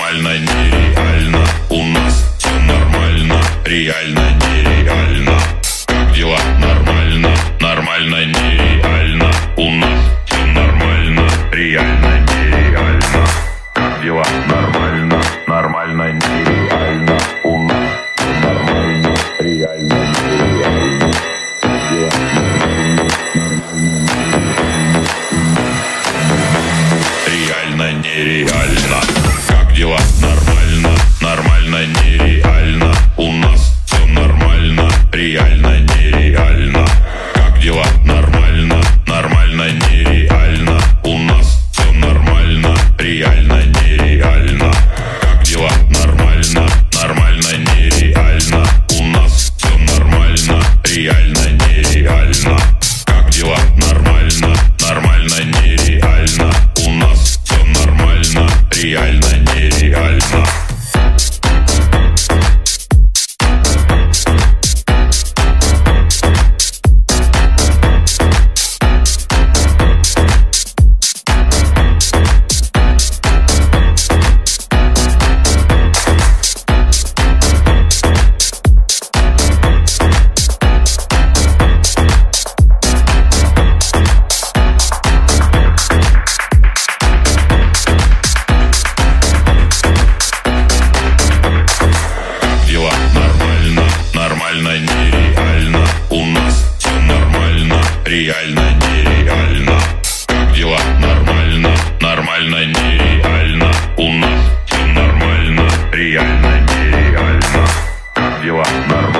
нормально, нереально. У нас все нормально, реально, нереально. Как дела? Нормально, нормально, нереально. У нас все нормально, реально, нереально. Как дела? Нормально, нормально, нереально. У нас все нормально, реально, нереально. Реально, нереально. Как дела? Нормально, нормально, нереально. У нас все нормально, реально, нереально. Как дела? Нормально, нормально, нереально. У нас все нормально, реально, нереально. Как дела? Нормально, нормально, нереально. У нас все нормально, реально, нереально. Как дела? Нормально, нормально, нереально. У нас все нормально, реально, нереально. Нормально, нереально. У нас все нормально, реально, нереально. Как дела? Нормально, нормально, нереально. У нас все нормально, реально, нереально. Как дела? Нормально.